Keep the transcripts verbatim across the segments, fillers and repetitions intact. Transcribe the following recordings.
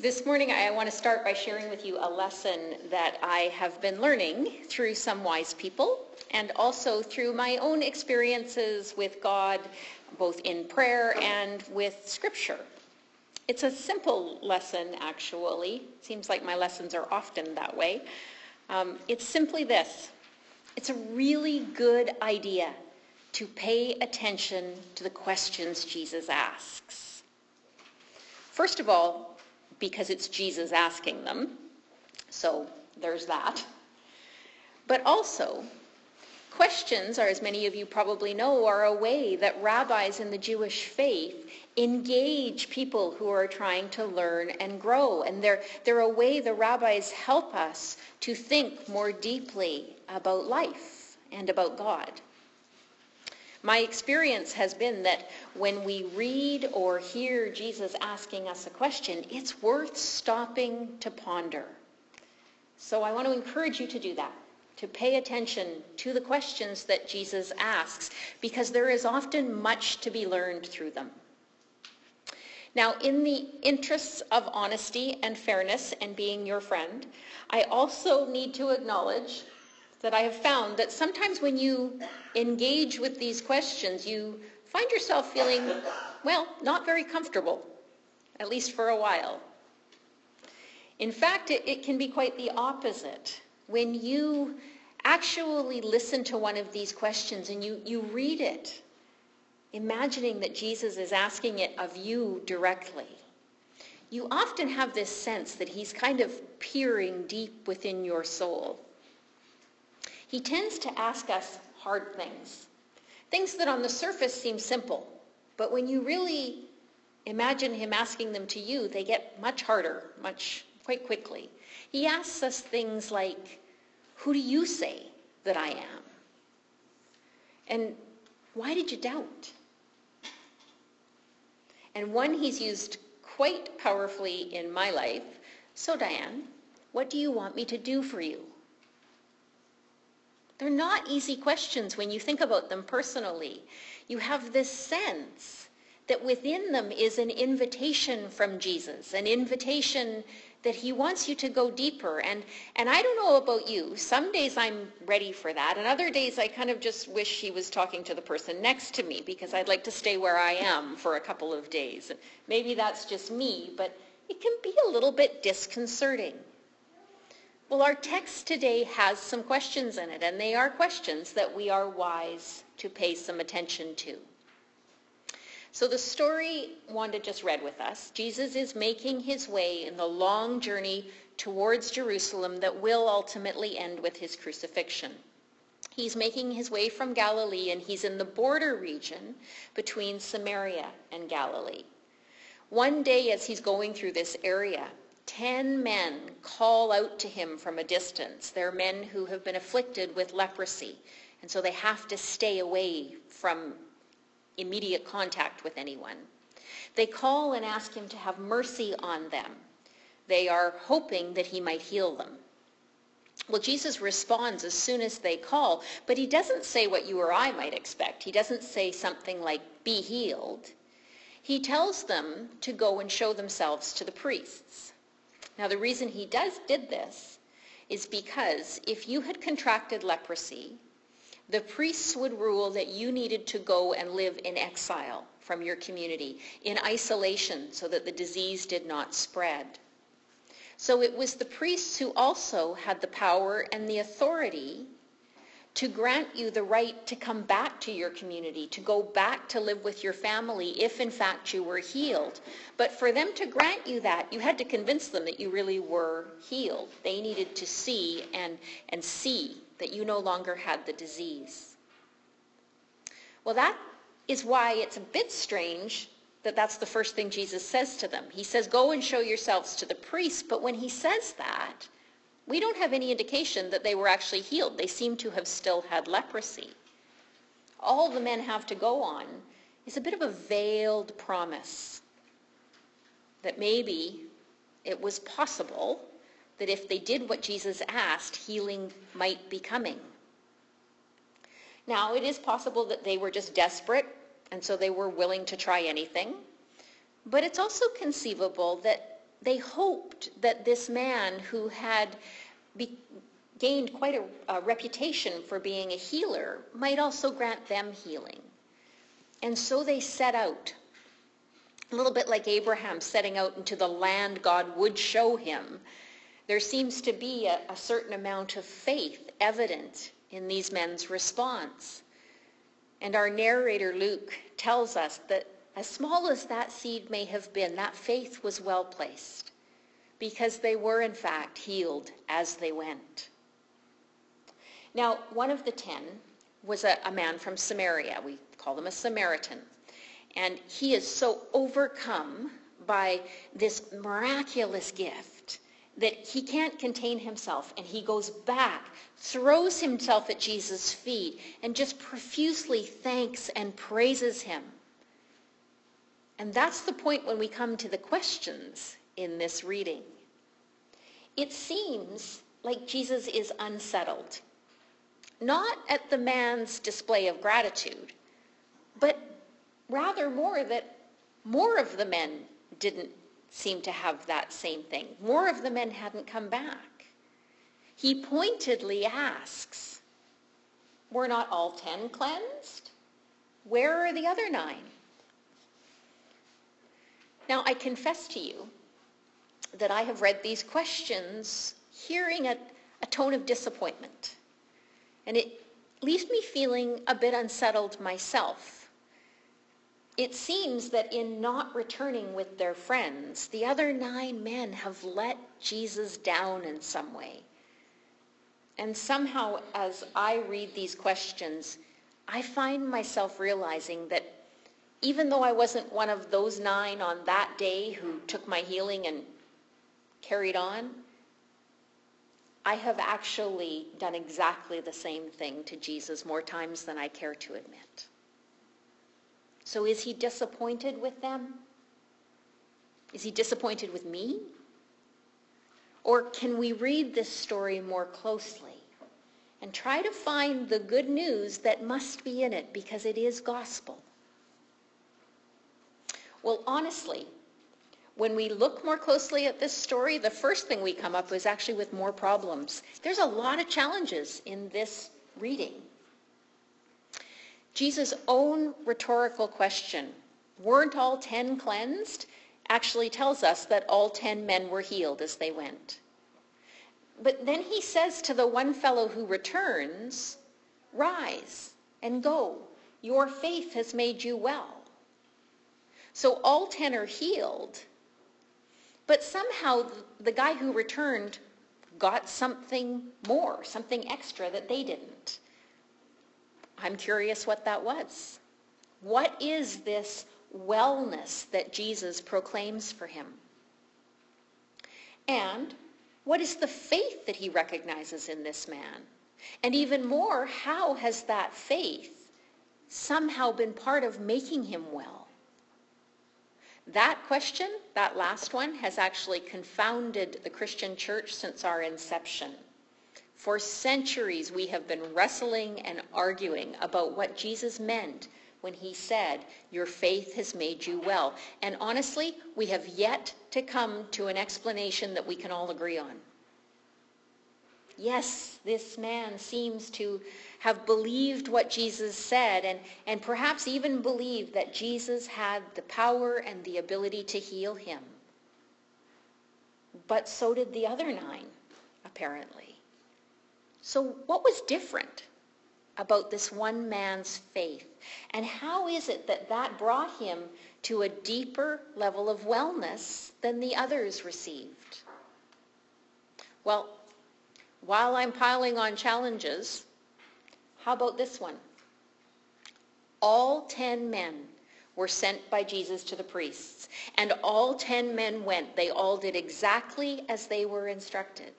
This morning I want to start by sharing with you a lesson that I have been learning through some wise people and also through my own experiences with God, both in prayer and with Scripture. It's a simple lesson, actually. It seems like my lessons are often that way. Um, it's simply this. It's a really good idea to pay attention to the questions Jesus asks. First of all, because it's Jesus asking them, so there's that. But also, questions are, as many of you probably know, are a way that rabbis in the Jewish faith engage people who are trying to learn and grow. And they're, they're a way the rabbis help us to think more deeply about life and about God. My experience has been that when we read or hear Jesus asking us a question, it's worth stopping to ponder. So I want to encourage you to do that, to pay attention to the questions that Jesus asks, because there is often much to be learned through them. Now, in the interests of honesty and fairness and being your friend, I also need to acknowledge that I have found that sometimes when you engage with these questions, you find yourself feeling, well, not very comfortable, at least for a while. In fact, it, it can be quite the opposite. When you actually listen to one of these questions and you, you read it, imagining that Jesus is asking it of you directly, you often have this sense that he's kind of peering deep within your soul. He tends to ask us hard things, things that on the surface seem simple, but when you really imagine him asking them to you, they get much harder, much quite quickly. He asks us things like, who do you say that I am? And why did you doubt? And one he's used quite powerfully in my life, so Diane, what do you want me to do for you? They're not easy questions when you think about them personally. You have this sense that within them is an invitation from Jesus, an invitation that he wants you to go deeper. And, and I don't know about you. Some days I'm ready for that, and other days I kind of just wish he was talking to the person next to me because I'd like to stay where I am for a couple of days. And maybe that's just me, but it can be a little bit disconcerting. Well, our text today has some questions in it, and they are questions that we are wise to pay some attention to. So the story Wanda just read with us, Jesus is making his way in the long journey towards Jerusalem that will ultimately end with his crucifixion. He's making his way from Galilee, and he's in the border region between Samaria and Galilee. One day as he's going through this area, Ten men call out to him from a distance. They're men who have been afflicted with leprosy, and so they have to stay away from immediate contact with anyone. They call and ask him to have mercy on them. They are hoping that he might heal them. Well, Jesus responds as soon as they call, but he doesn't say what you or I might expect. He doesn't say something like, be healed. He tells them to go and show themselves to the priests. Now, the reason he does did this is because if you had contracted leprosy, the priests would rule that you needed to go and live in exile from your community, in isolation, so that the disease did not spread. So it was the priests who also had the power and the authority to grant you the right to come back to your community, to go back to live with your family if in fact you were healed. But for them to grant you that, you had to convince them that you really were healed. They needed to see and, and see that you no longer had the disease. Well, that is why it's a bit strange that that's the first thing Jesus says to them. He says, go and show yourselves to the priests, but when he says that, we don't have any indication that they were actually healed. They seem to have still had leprosy. All the men have to go on is a bit of a veiled promise that maybe it was possible that if they did what Jesus asked, healing might be coming. Now, it is possible that they were just desperate, and so they were willing to try anything. But it's also conceivable that They hoped that this man who had be- gained quite a, a reputation for being a healer might also grant them healing. And so they set out, a little bit like Abraham setting out into the land God would show him. There seems to be a, a certain amount of faith evident in these men's response. And our narrator, Luke, tells us that as small as that seed may have been, that faith was well placed, because they were in fact healed as they went. Now, one of the ten was a, a man from Samaria. We call him a Samaritan. And he is so overcome by this miraculous gift that he can't contain himself, and he goes back, throws himself at Jesus' feet, and just profusely thanks and praises him. And that's the point when we come to the questions in this reading. It seems like Jesus is unsettled, not at the man's display of gratitude, but rather more that more of the men didn't seem to have that same thing. More of the men hadn't come back. He pointedly asks, were not all ten cleansed? Where are the other nine? Now, I confess to you that I have read these questions hearing a, a tone of disappointment. And it leaves me feeling a bit unsettled myself. It seems that in not returning with their friends, the other nine men have let Jesus down in some way. And somehow, as I read these questions, I find myself realizing that even though I wasn't one of those nine on that day who took my healing and carried on, I have actually done exactly the same thing to Jesus more times than I care to admit. So is he disappointed with them? Is he disappointed with me? Or can we read this story more closely and try to find the good news that must be in it, because it is gospel? Well, honestly, when we look more closely at this story, the first thing we come up with is actually with more problems. There's a lot of challenges in this reading. Jesus' own rhetorical question, weren't all ten cleansed, actually tells us that all ten men were healed as they went. But then he says to the one fellow who returns, rise and go. Your faith has made you well. So all ten are healed, but somehow the guy who returned got something more, something extra that they didn't. I'm curious what that was. What is this wellness that Jesus proclaims for him? And what is the faith that he recognizes in this man? And even more, how has that faith somehow been part of making him well? That question, that last one, has actually confounded the Christian church since our inception. For centuries, we have been wrestling and arguing about what Jesus meant when he said, your faith has made you well. And honestly, we have yet to come to an explanation that we can all agree on. Yes, this man seems to have believed what Jesus said, and, and perhaps even believed that Jesus had the power and the ability to heal him. But so did the other nine, apparently. So what was different about this one man's faith? And how is it that that brought him to a deeper level of wellness than the others received? Well, while I'm piling on challenges, how about this one? All ten men were sent by Jesus to the priests, and all ten men went. They all did exactly as they were instructed.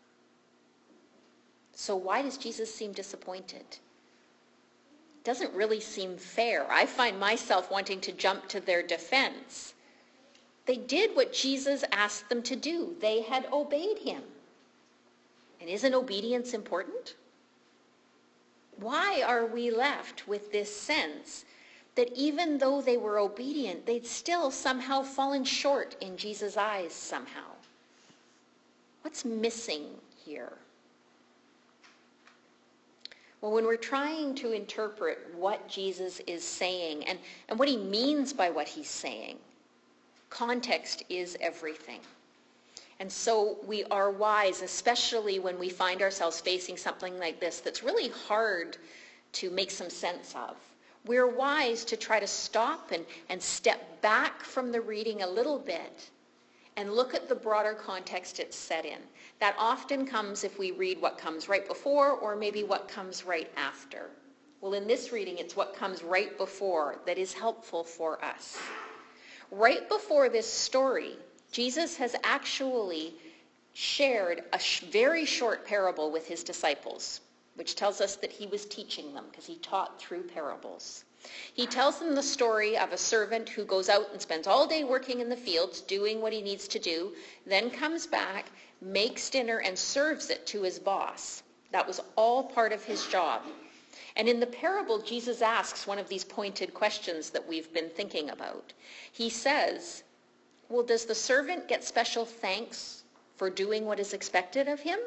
So why does Jesus seem disappointed? It doesn't really seem fair. I find myself wanting to jump to their defense. They did what Jesus asked them to do. They had obeyed him. And isn't obedience important? Why are we left with this sense that even though they were obedient, they'd still somehow fallen short in Jesus' eyes somehow. What's missing here? Well, when we're trying to interpret what Jesus is saying and, and what he means by what he's saying, context is everything. And so we are wise, especially when we find ourselves facing something like this that's really hard to make some sense of. We're wise to try to stop and, and step back from the reading a little bit and look at the broader context it's set in. That often comes if we read what comes right before or maybe what comes right after. Well, in this reading, it's what comes right before that is helpful for us. Right before this story, Jesus has actually shared a sh- very short parable with his disciples, which tells us that he was teaching them because he taught through parables. He tells them the story of a servant who goes out and spends all day working in the fields, doing what he needs to do, then comes back, makes dinner, and serves it to his boss. That was all part of his job. And in the parable, Jesus asks one of these pointed questions that we've been thinking about. He says, well, does the servant get special thanks for doing what is expected of him?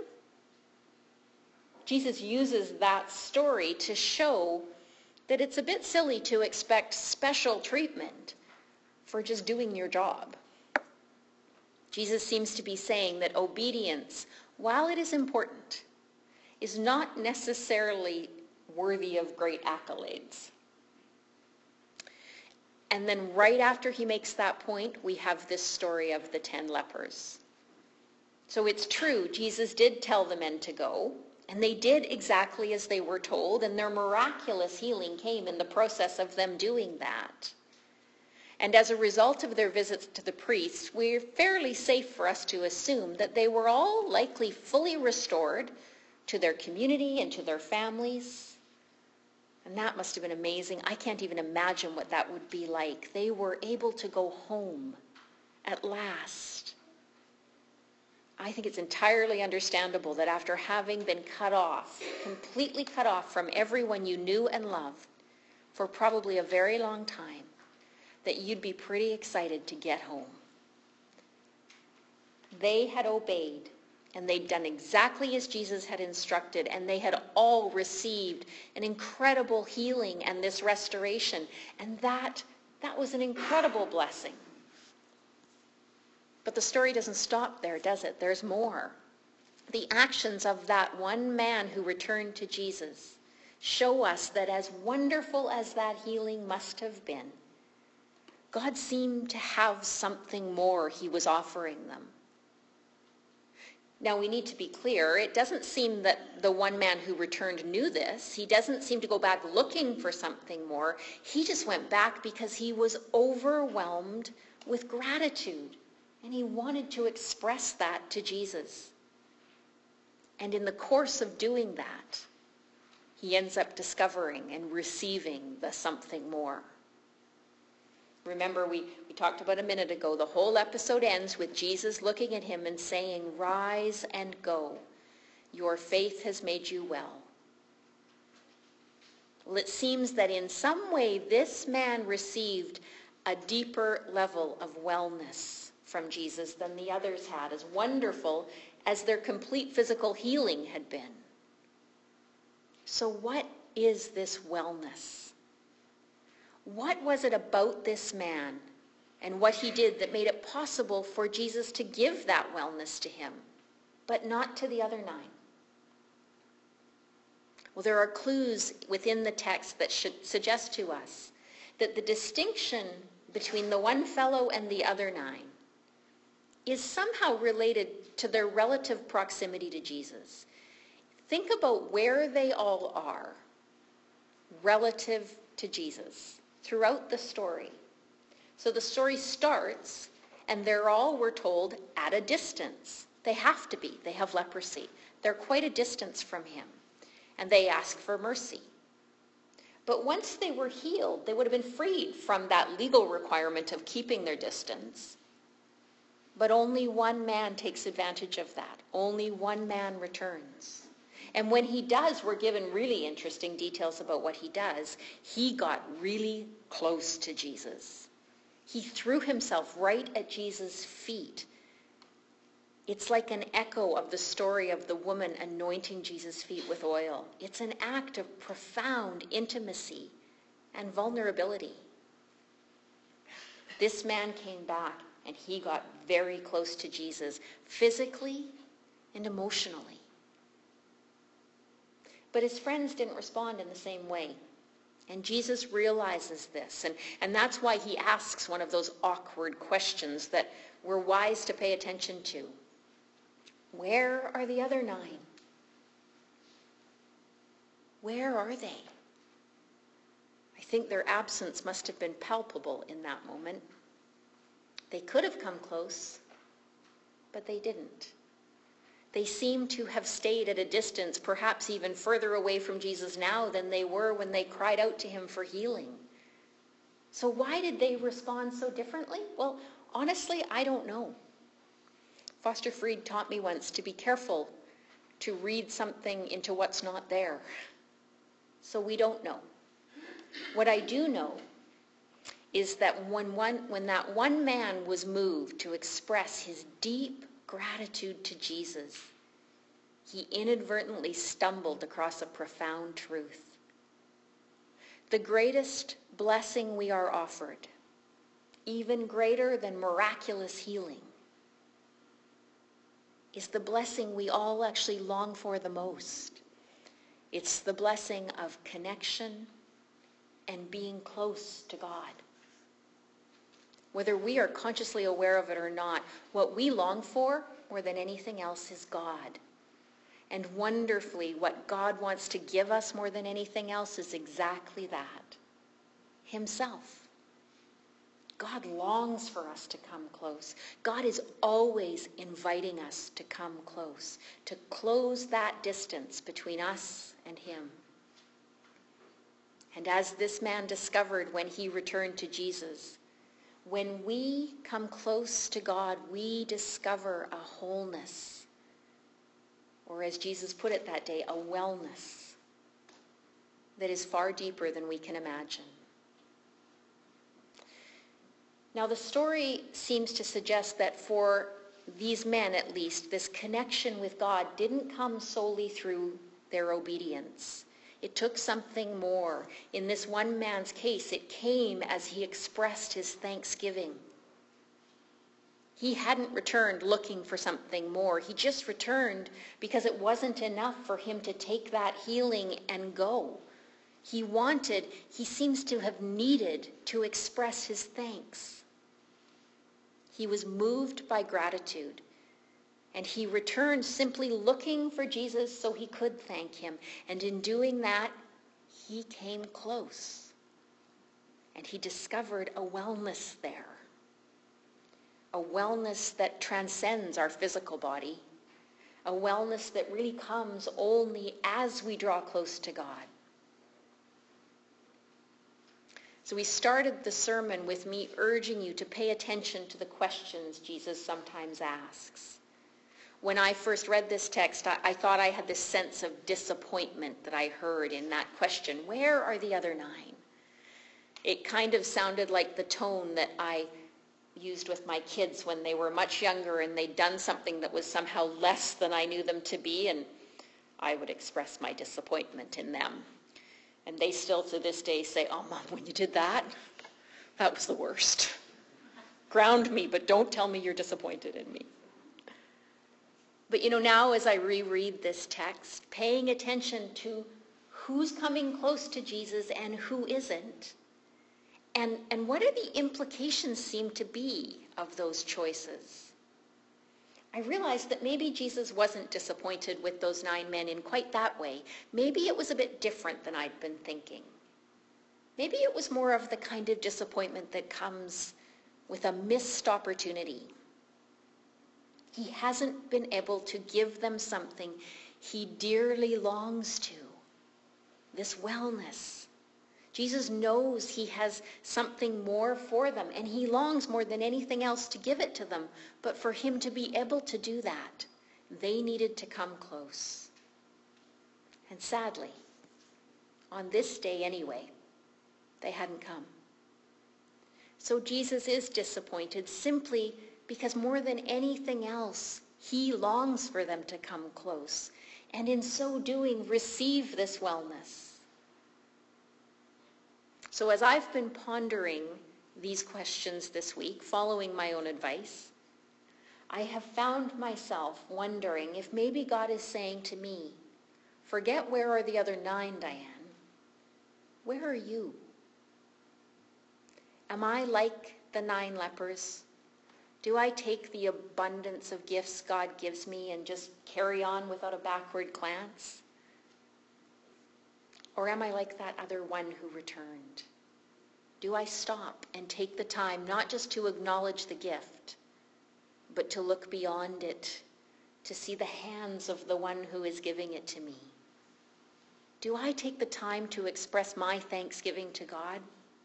Jesus uses that story to show that it's a bit silly to expect special treatment for just doing your job. Jesus seems to be saying that obedience, while it is important, is not necessarily worthy of great accolades. And then right after he makes that point, we have this story of the ten lepers. So it's true, Jesus did tell the men to go, and they did exactly as they were told, and their miraculous healing came in the process of them doing that. And as a result of their visits to the priests, we're fairly safe for us to assume that they were all likely fully restored to their community and to their families. And that must have been amazing. I can't even imagine what that would be like. They were able to go home at last. I think it's entirely understandable that after having been cut off, completely cut off from everyone you knew and loved for probably a very long time, that you'd be pretty excited to get home. They had obeyed, and they'd done exactly as Jesus had instructed, and they had all received an incredible healing and this restoration. And that, that was an incredible blessing. But the story doesn't stop there, does it? There's more. The actions of that one man who returned to Jesus show us that as wonderful as that healing must have been, God seemed to have something more he was offering them. Now, we need to be clear. It doesn't seem that the one man who returned knew this. He doesn't seem to go back looking for something more. He just went back because he was overwhelmed with gratitude, and he wanted to express that to Jesus. And in the course of doing that, he ends up discovering and receiving the something more. Remember, we, we talked about a minute ago, the whole episode ends with Jesus looking at him and saying, "Rise and go. Your faith has made you well." Well, it seems that in some way this man received a deeper level of wellness from Jesus than the others had, as wonderful as their complete physical healing had been. So what is this wellness? What was it about this man and what he did that made it possible for Jesus to give that wellness to him, but not to the other nine? Well, there are clues within the text that should suggest to us that the distinction between the one fellow and the other nine is somehow related to their relative proximity to Jesus. Think about where they all are relative to Jesus throughout the story. So the story starts, and they're all, we're told, at a distance. They have to be. They have leprosy. They're quite a distance from him, and they ask for mercy. But once they were healed, they would have been freed from that legal requirement of keeping their distance. But only one man takes advantage of that. Only one man returns. And when he does, we're given really interesting details about what he does. He got really close to Jesus. He threw himself right at Jesus' feet. It's like an echo of the story of the woman anointing Jesus' feet with oil. It's an act of profound intimacy and vulnerability. This man came back and he got very close to Jesus, physically and emotionally. But his friends didn't respond in the same way. And Jesus realizes this. And, and that's why he asks one of those awkward questions that we're wise to pay attention to. Where are the other nine? Where are they? I think their absence must have been palpable in that moment. They could have come close, but they didn't. They seem to have stayed at a distance, perhaps even further away from Jesus now than they were when they cried out to him for healing. So why did they respond so differently? Well, honestly, I don't know. Foster Fried taught me once to be careful to read something into what's not there. So we don't know. What I do know is that when, one, when that one man was moved to express his deep gratitude to Jesus, he inadvertently stumbled across a profound truth. The greatest blessing we are offered, even greater than miraculous healing, is the blessing we all actually long for the most. It's the blessing of connection and being close to God. Whether we are consciously aware of it or not, what we long for more than anything else is God. And wonderfully, what God wants to give us more than anything else is exactly that, himself. God longs for us to come close. God is always inviting us to come close, to close that distance between us and him. And as this man discovered when he returned to Jesus, when we come close to God, we discover a wholeness, or as Jesus put it that day, a wellness that is far deeper than we can imagine. Now, the story seems to suggest that for these men, at least, this connection with God didn't come solely through their obedience. It took something more. In this one man's case, it came as he expressed his thanksgiving. He hadn't returned looking for something more. He just returned because it wasn't enough for him to take that healing and go. He wanted, he seems to have needed to express his thanks. He was moved by gratitude, and he returned simply looking for Jesus so he could thank him. And in doing that, he came close, and he discovered a wellness there, a wellness that transcends our physical body, a wellness that really comes only as we draw close to God. So we started the sermon with me urging you to pay attention to the questions Jesus sometimes asks. When I first read this text, I, I thought I had this sense of disappointment that I heard in that question, where are the other nine? It kind of sounded like the tone that I used with my kids when they were much younger and they'd done something that was somehow less than I knew them to be, and I would express my disappointment in them. And they still to this day say, oh, Mom, when you did that, that was the worst. Ground me, but don't tell me you're disappointed in me. But you know, now as I reread this text, paying attention to who's coming close to Jesus and who isn't, and, and what are the implications seem to be of those choices, I realized that maybe Jesus wasn't disappointed with those nine men in quite that way. Maybe it was a bit different than I'd been thinking. Maybe it was more of the kind of disappointment that comes with a missed opportunity. He hasn't been able to give them something he dearly longs to, this wellness. Jesus knows he has something more for them, and he longs more than anything else to give it to them. But for him to be able to do that, they needed to come close. And sadly, on this day anyway, they hadn't come. So Jesus is disappointed simply because more than anything else, he longs for them to come close, and in so doing, receive this wellness. So as I've been pondering these questions this week, following my own advice, I have found myself wondering if maybe God is saying to me, forget where are the other nine, Diane. Where are you? Am I like the nine lepers? Do I take the abundance of gifts God gives me and just carry on without a backward glance? Or am I like that other one who returned? Do I stop and take the time not just to acknowledge the gift, but to look beyond it, to see the hands of the one who is giving it to me? Do I take the time to express my thanksgiving to God?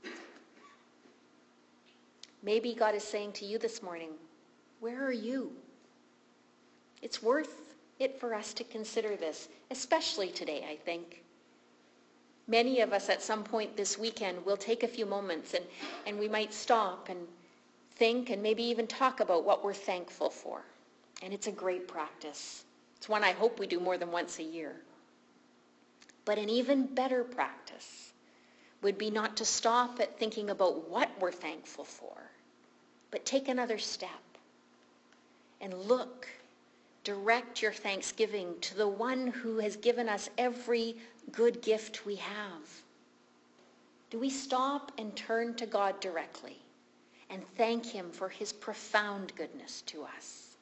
Maybe God is saying to you this morning, where are you? It's worth it for us to consider this, especially today, I think. Many of us at some point this weekend will take a few moments and, and we might stop and think and maybe even talk about what we're thankful for. And it's a great practice. It's one I hope we do more than once a year. But an even better practice would be not to stop at thinking about what we're thankful for, but take another step and look, direct your thanksgiving to the one who has given us every good gift we have. Do we stop and turn to God directly and thank him for his profound goodness to us?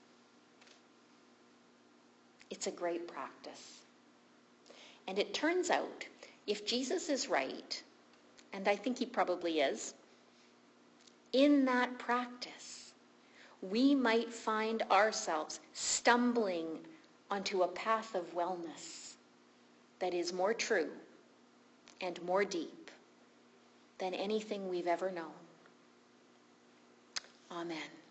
It's a great practice. And it turns out, if Jesus is right, and I think he probably is, in that practice, we might find ourselves stumbling onto a path of wellness that is more true and more deep than anything we've ever known. Amen.